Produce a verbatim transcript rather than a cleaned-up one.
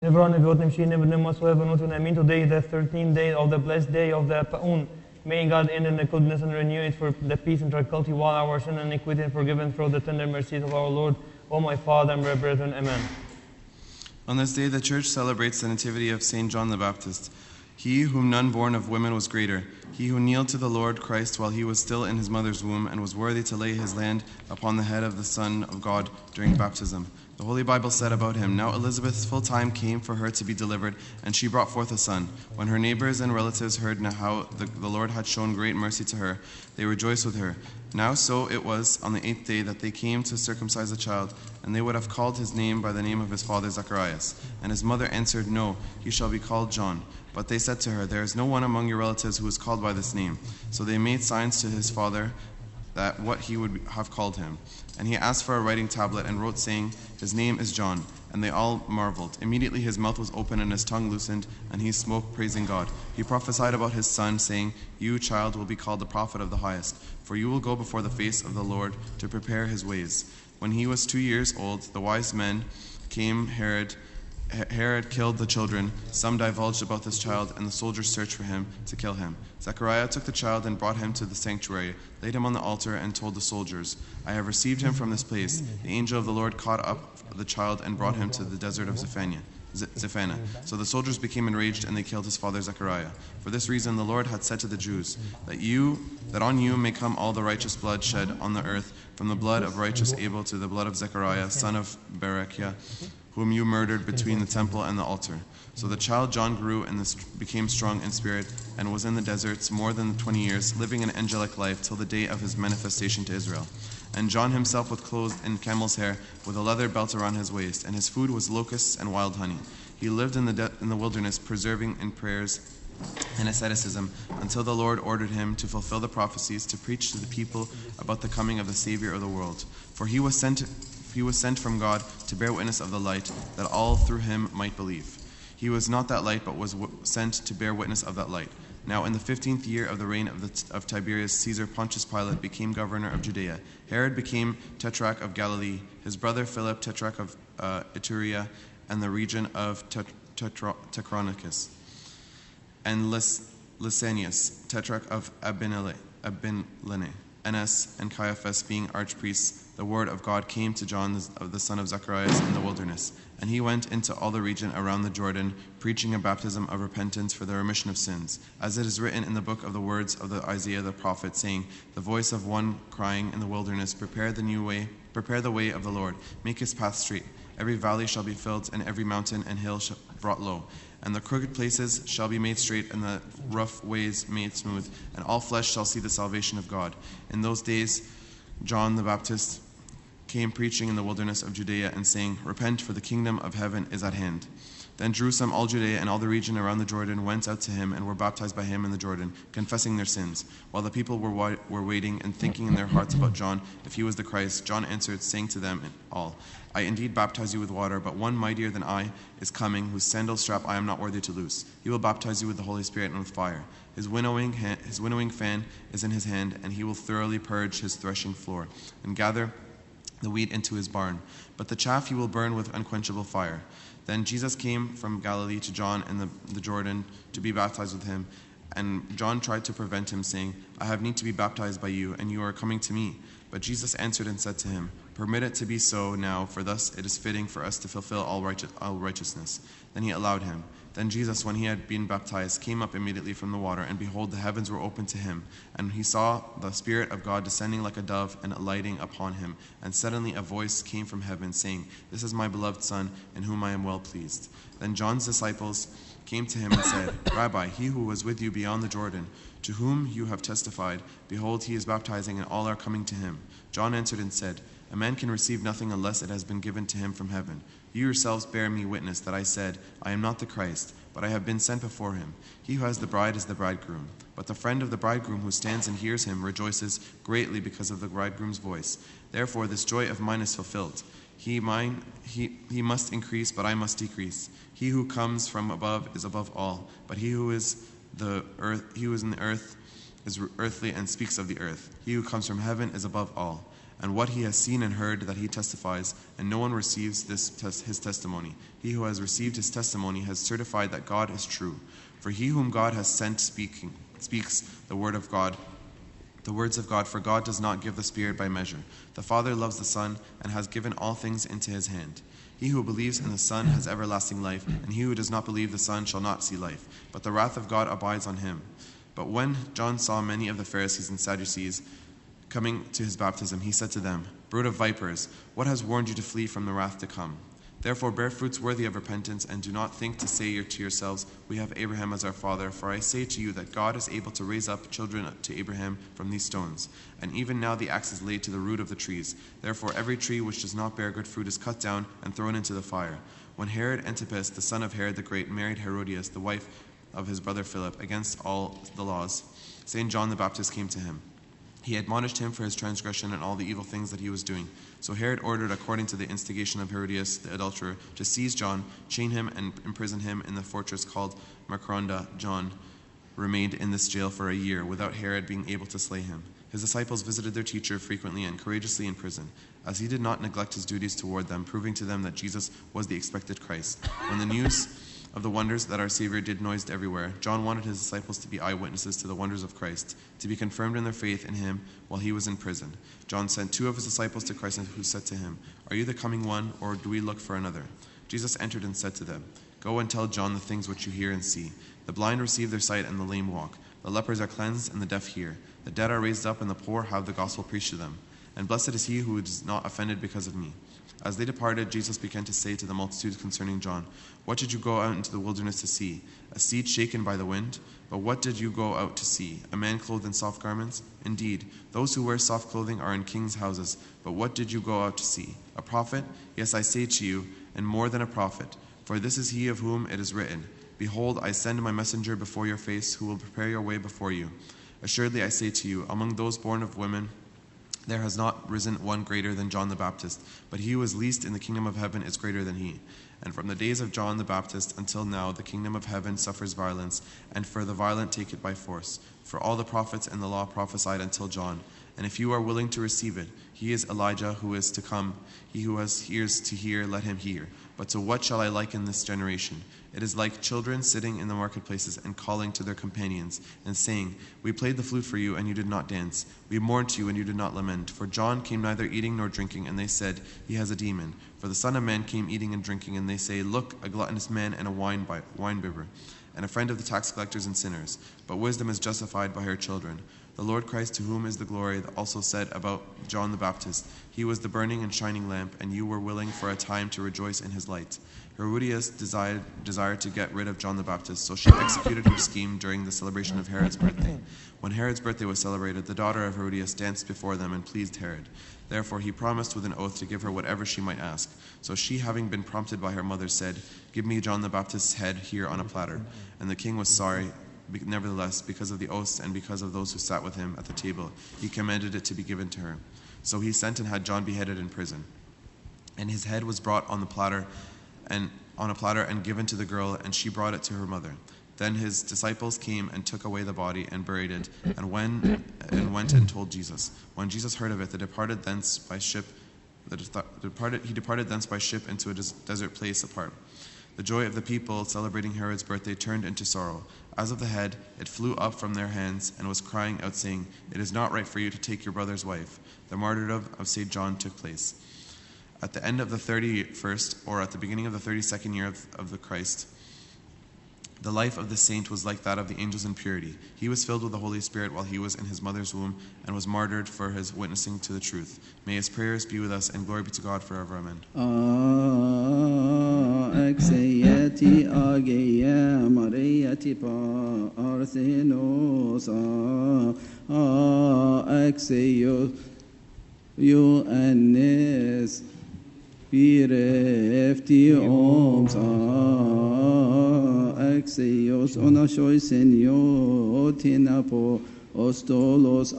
Nevran nevot nemshin nevnem whatsoever not when I mean today the thirteenth day of the blessed day of the Pa'un. May God end in the goodness and renew it for the peace and tranquility while our sin and iniquity and forgiven through the tender mercies of our Lord. O my Father and my brethren, Amen. On this day the Church celebrates the nativity of Saint John the Baptist. He whom none born of women was greater, he who kneeled to the Lord Christ while he was still in his mother's womb and was worthy to lay his hand upon the head of the Son of God during baptism. The Holy Bible said about him, Now Elizabeth's full time came for her to be delivered, and she brought forth a son. When her neighbors and relatives heard how the, the Lord had shown great mercy to her, they rejoiced with her. Now so it was on the eighth day that they came to circumcise the child, and they would have called his name by the name of his father Zacharias. And his mother answered, No, he shall be called John. But they said to her, There is no one among your relatives who is called by this name. So they made signs to his father that what he would have called him. And he asked for a writing tablet and wrote, saying, His name is John. And they all marveled. Immediately his mouth was open and his tongue loosened, and he spoke, praising God. He prophesied about his son, saying, You, child, will be called the prophet of the highest, for you will go before the face of the Lord to prepare his ways. When he was two years old, the wise men came, Herod Herod killed the children. Some divulged about this child, and the soldiers searched for him to kill him. Zechariah took the child and brought him to the sanctuary, laid him on the altar, and told the soldiers, I have received him from this place. The angel of the Lord caught up the child and brought him to the desert of Zephania. Zephaniah. So the soldiers became enraged, and they killed his father Zechariah. For this reason the Lord had said to the Jews, that you, that on you may come all the righteous blood shed on the earth, from the blood of righteous Abel to the blood of Zechariah, son of Berechiah, whom you murdered between the temple and the altar. So the child John grew and became strong in spirit, and was in the deserts more than twenty years, living an angelic life till the day of his manifestation to Israel. And John himself was clothed in camel's hair, with a leather belt around his waist, and his food was locusts and wild honey. He lived in the de- in the wilderness, persevering in prayers and asceticism, until the Lord ordered him to fulfill the prophecies, to preach to the people about the coming of the Savior of the world. For he was sent he was sent from God to bear witness of the light, that all through him might believe. He was not that light, but was w- sent to bear witness of that light. Now in the fifteenth year of the reign of, the, of Tiberius Caesar, Pontius Pilate became governor of Judea. Herod became tetrarch of Galilee, his brother Philip tetrarch of uh, Iturea, and the region of Tet- Tetra- Trachonitis, and Lys- Lysanias, tetrarch of Abilene, Abilene. Annas and Caiaphas being archpriests, the word of God came to John, the son of Zacharias, in the wilderness. And he went into all the region around the Jordan, preaching a baptism of repentance for the remission of sins, as it is written in the book of the words of the Isaiah the prophet, saying, The voice of one crying in the wilderness, Prepare the new way, prepare the way of the Lord, make his path straight. Every valley shall be filled, and every mountain and hill shall brought low. And the crooked places shall be made straight, and the rough ways made smooth, and all flesh shall see the salvation of God. In those days John the Baptist came preaching in the wilderness of Judea, and saying, Repent, for the kingdom of heaven is at hand. Then Jerusalem, all Judea, and all the region around the Jordan went out to him, and were baptized by him in the Jordan, confessing their sins. While the people were wa- were waiting and thinking in their hearts about John, if he was the Christ, John answered, saying to them all, I indeed baptize you with water, but one mightier than I is coming, whose sandal strap I am not worthy to loose. He will baptize you with the Holy Spirit and with fire. His winnowing, ha- his winnowing fan is in his hand, and he will thoroughly purge his threshing floor, and gather the wheat into his barn. But the chaff he will burn with unquenchable fire. Then Jesus came from Galilee to John in the, the Jordan to be baptized with him. And John tried to prevent him, saying, I have need to be baptized by you, and you are coming to me. But Jesus answered and said to him, Permit it to be so now, for thus it is fitting for us to fulfill all, righteous, all righteousness. Then he allowed him. Then Jesus, when he had been baptized, came up immediately from the water, and behold, the heavens were opened to him. And he saw the Spirit of God descending like a dove and alighting upon him. And suddenly a voice came from heaven, saying, This is my beloved Son, in whom I am well pleased. Then John's disciples came to him and said, Rabbi, he who was with you beyond the Jordan, to whom you have testified, behold, he is baptizing, and all are coming to him. John answered and said, A man can receive nothing unless it has been given to him from heaven. You yourselves bear me witness that I said, I am not the Christ, but I have been sent before him. He who has the bride is the bridegroom. But the friend of the bridegroom who stands and hears him rejoices greatly because of the bridegroom's voice. Therefore this joy of mine is fulfilled. He mine he he must increase, but I must decrease. He who comes from above is above all, but he who is the earth he who is in the earth is earthly and speaks of the earth. He who comes from heaven is above all. and what he has seen and heard that he testifies, and no one receives this tes- his testimony. He who has received his testimony has certified that God is true. For he whom God has sent speaking, speaks the word of God, the words of God, for God does not give the Spirit by measure. The Father loves the Son and has given all things into his hand. He who believes in the Son has everlasting life, and he who does not believe the Son shall not see life, but the wrath of God abides on him. But when John saw many of the Pharisees and Sadducees coming to his baptism, he said to them, Brood of vipers, what has warned you to flee from the wrath to come? Therefore bear fruits worthy of repentance, and do not think to say to yourselves, We have Abraham as our father, for I say to you that God is able to raise up children to Abraham from these stones. And even now the axe is laid to the root of the trees. Therefore every tree which does not bear good fruit is cut down and thrown into the fire. When Herod Antipas, the son of Herod the Great, married Herodias, the wife of his brother Philip, against all the laws, Saint John the Baptist came to him. He admonished him for his transgression and all the evil things that he was doing. So Herod ordered, according to the instigation of Herodias the adulterer, to seize John, chain him, and imprison him in the fortress called Macronda. John remained in this jail for a year, without Herod being able to slay him. His disciples visited their teacher frequently and courageously in prison, as he did not neglect his duties toward them, proving to them that Jesus was the expected Christ. When the news of the wonders that our Savior did noised everywhere, John wanted his disciples to be eyewitnesses to the wonders of Christ, to be confirmed in their faith in him while he was in prison. John sent two of his disciples to Christ, who said to him, Are you the coming one, or do we look for another? Jesus entered and said to them, Go and tell John the things which you hear and see. The blind receive their sight, and the lame walk. The lepers are cleansed, and the deaf hear. The dead are raised up, and the poor have the gospel preached to them. And blessed is he who is not offended because of me. As they departed, Jesus began to say to the multitude concerning John, What did you go out into the wilderness to see? A seed shaken by the wind? But what did you go out to see? A man clothed in soft garments? Indeed, those who wear soft clothing are in kings' houses. But what did you go out to see? A prophet? Yes, I say to you, and more than a prophet. For this is he of whom it is written, Behold, I send my messenger before your face, who will prepare your way before you. Assuredly, I say to you, among those born of women, there has not risen one greater than John the Baptist, but he who is least in the kingdom of heaven is greater than he. And from the days of John the Baptist until now, the kingdom of heaven suffers violence, and for the violent take it by force. For all the prophets and the law prophesied until John. And if you are willing to receive it, he is Elijah who is to come. He who has ears to hear, let him hear. But to what shall I liken this generation? It is like children sitting in the marketplaces and calling to their companions and saying, We played the flute for you, and you did not dance. We mourned to you, and you did not lament. For John came neither eating nor drinking, and they said, He has a demon. For the Son of Man came eating and drinking, and they say, Look, a gluttonous man and a wine winebibber, and a friend of the tax collectors and sinners. But wisdom is justified by her children. The Lord Christ, to whom is the glory, also said about John the Baptist, He was the burning and shining lamp, and you were willing for a time to rejoice in his light. Herodias desired, desired to get rid of John the Baptist, so she executed her scheme during the celebration of Herod's birthday. When Herod's birthday was celebrated, the daughter of Herodias danced before them and pleased Herod. Therefore he promised with an oath to give her whatever she might ask. So she, having been prompted by her mother, said, Give me John the Baptist's head here on a platter. And the king was sorry. Nevertheless, because of the oaths and because of those who sat with him at the table, he commanded it to be given to her. So he sent and had John beheaded in prison. And his head was brought on the platter and on a platter and given to the girl, and she brought it to her mother. Then his disciples came and took away the body and buried it, and when and went and told Jesus. When Jesus heard of it, they departed thence by ship. The departed he departed thence by ship into a des- desert place apart. The joy of the people celebrating Herod's birthday turned into sorrow. As of the head, it flew up from their hands and was crying out, saying, It is not right for you to take your brother's wife. The martyrdom of Saint John took place. At the end of the thirty-first, or at the beginning of the thirty-second year of, of the Christ, the life of the saint was like that of the angels in purity. He was filled with the Holy Spirit while he was in his mother's womb and was martyred for his witnessing to the truth. May his prayers be with us, and glory be to God forever. Amen. Akseyati ageya mariyati pa arsenosa akseyo yo annes birefti omsa Axios onashoy senio tinapo ostolos